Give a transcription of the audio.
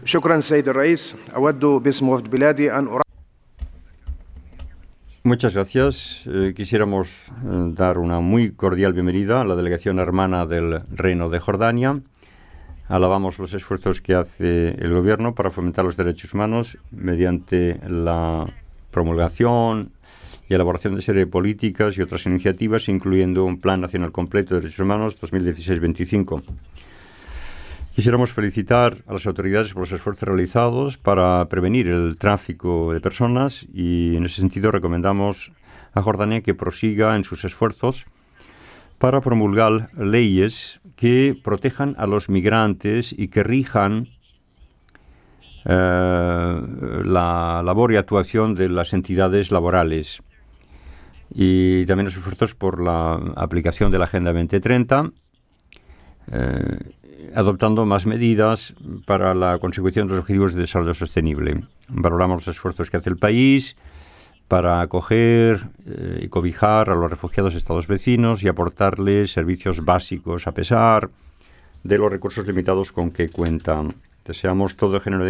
شكرا سيد الرئيس. أود باسم وفد بلادي أن Muchas gracias. Quisiéramos dar una muy cordial bienvenida a la delegación hermana del Reino de Jordania. Alabamos los esfuerzos que hace el gobierno para fomentar los derechos humanos mediante la promulgación y elaboración de serie de políticas y otras iniciativas, incluyendo un Plan Nacional Completo de Derechos Humanos 2016-25. Quisiéramos felicitar a las autoridades por los esfuerzos realizados para prevenir el tráfico de personas y, en ese sentido, recomendamos a Jordania que prosiga en sus esfuerzos para promulgar leyes que protejan a los migrantes y que rijan la labor y actuación de las entidades laborales. Y también los esfuerzos por la aplicación de la Agenda 2030, adoptando más medidas para la consecución de los objetivos de desarrollo sostenible. Valoramos los esfuerzos que hace el país para acoger y cobijar a los refugiados de estados vecinos y aportarles servicios básicos a pesar de los recursos limitados con que cuentan. Deseamos todo género de